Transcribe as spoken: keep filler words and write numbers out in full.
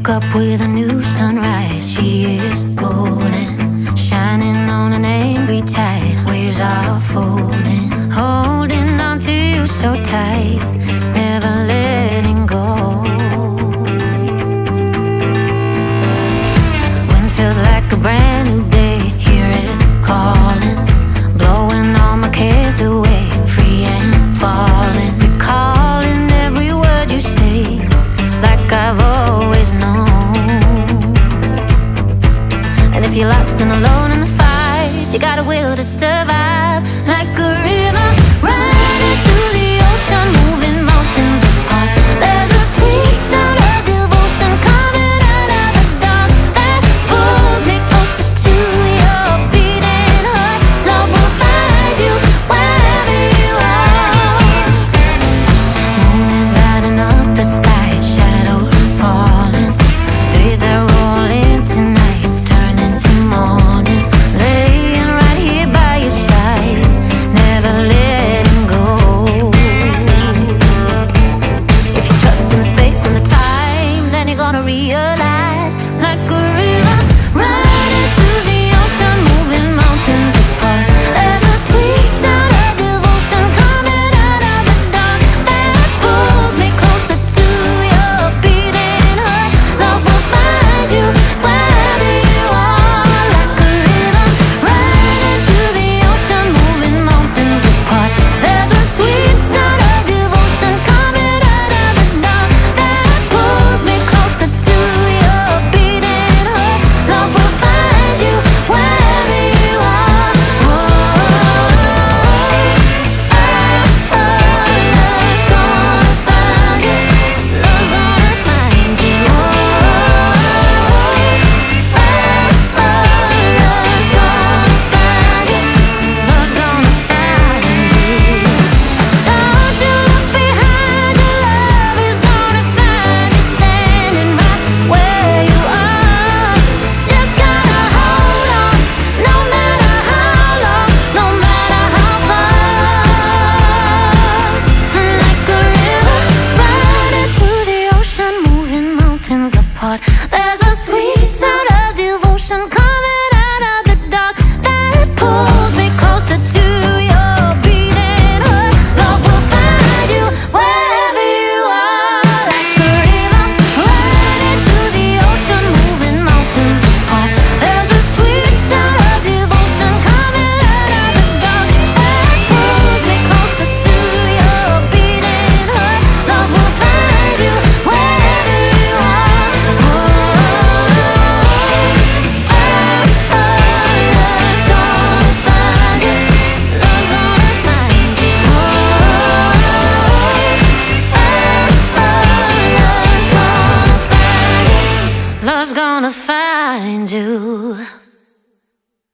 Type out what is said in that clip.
woke up with a new sunrise. She is golden, shining on an angry tide. Waves are folding, holding on to you so tight, never letting go. Wind feels like a brand new day. Hear it calling, blowing all my cares away. Free and falling, recalling every word you say, like I've always known. And if you're lost and alone in the fight, you got a will to survive. Like a river running to the ocean, moving mountains apart. There's a sweet sound of devotion coming out of the dark that pulls me closer to your beating heart. Love will find you wherever you are. Moon is lighting up the sky, shadows falling, days that roll into nights, turning to morning. Laying right here by your side, never letting go. If you trust in the space and the time, then you're gonna realize. Like a river running to the ocean, moving mountains apart. There's a sweet sound of devotion coming out of the dark that pulls me closer to your beating heart. Love will find you wherever you are. Like a river running to the ocean, moving mountains apart. There's a sweet sound of devotion coming out of the dark that pulls me closer to your beating heart. Love will find you wherever you are. Oh, love's gonna find you. Love's gonna find you. Oh, love's gonna find you. Love's gonna find you. Don't you look behind you, love is gonna find you standing right where you are. Just gotta hold on, no matter how long, no matter how far. Like a river running to the ocean, moving mountains apart. There's a sweet sound of devotion coming out of the dark that pulls me closer to your beating heart. Love will find you wherever you are. Like a river running to the ocean, moving mountains apart. There's a sweet sound of devotion coming out of the dark that pulls me closer to your beating heart. Love will find you wherever you are. Oh, love's gonna find you. Love's gonna find you. Oh, love's gonna find you. Love's gonna find you.